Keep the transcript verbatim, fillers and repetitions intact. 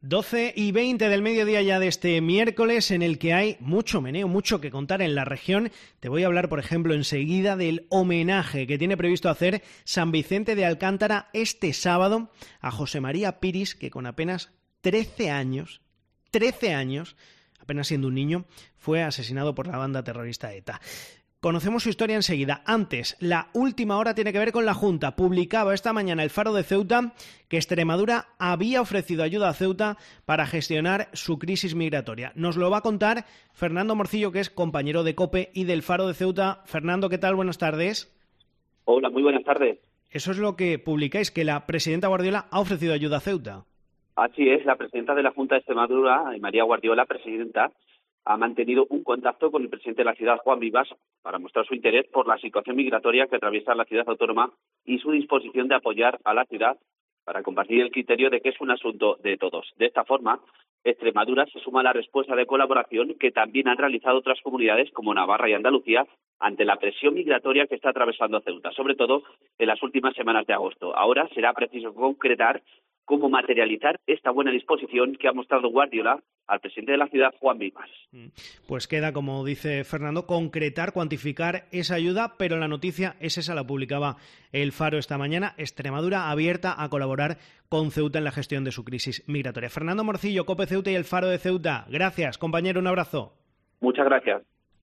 doce y veinte del mediodía ya de este miércoles, en el que hay mucho meneo, mucho que contar en la región. Te voy a hablar, por ejemplo, enseguida del homenaje que tiene previsto hacer San Vicente de Alcántara este sábado a José María Piris, que con apenas trece años, trece años, apenas siendo un niño, fue asesinado por la banda terrorista ETA. Conocemos su historia enseguida. Antes, la última hora tiene que ver con la Junta. Publicaba esta mañana el Faro de Ceuta que Extremadura había ofrecido ayuda a Ceuta para gestionar su crisis migratoria. Nos lo va a contar Fernando Morcillo, que es compañero de COPE y del Faro de Ceuta. Fernando, ¿qué tal? Buenas tardes. Hola, muy buenas tardes. Eso es lo que publicáis, que la presidenta Guardiola ha ofrecido ayuda a Ceuta. Así es, la presidenta de la Junta de Extremadura, María Guardiola, presidenta, ha mantenido un contacto con el presidente de la ciudad, Juan Vivas, para mostrar su interés por la situación migratoria que atraviesa la ciudad autónoma y su disposición de apoyar a la ciudad para compartir el criterio de que es un asunto de todos. De esta forma, Extremadura se suma a la respuesta de colaboración que también han realizado otras comunidades como Navarra y Andalucía ante la presión migratoria que está atravesando Ceuta, sobre todo en las últimas semanas de agosto. Ahora será preciso concretar cómo materializar esta buena disposición que ha mostrado Guardiola al presidente de la ciudad, Juan Vivas. Pues queda, como dice Fernando, concretar, cuantificar esa ayuda, pero la noticia es esa, la publicaba el Faro esta mañana. Extremadura abierta a colaborar con Ceuta en la gestión de su crisis migratoria. Fernando Morcillo, COPE Ceuta y el Faro de Ceuta. Gracias, compañero, un abrazo. Muchas gracias.